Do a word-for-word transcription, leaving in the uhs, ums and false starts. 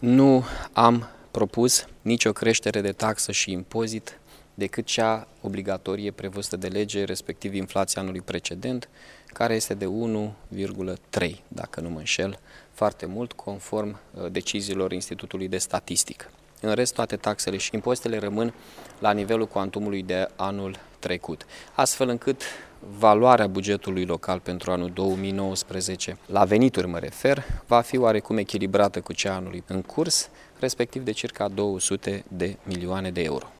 Nu am propus nicio creștere de taxă și impozit decât cea obligatorie prevăzută de lege, respectiv inflația anului precedent, care este de unu virgulă trei, dacă nu mă înșel, foarte mult, conform deciziilor Institutului de Statistică. În rest, toate taxele și impozitele rămân la nivelul cuantumului de anul trecut, astfel încât valoarea bugetului local pentru anul două mii nouăsprezece, la venituri mă refer, va fi oarecum echilibrată cu cea anului în curs, respectiv de circa două sute de milioane de euro.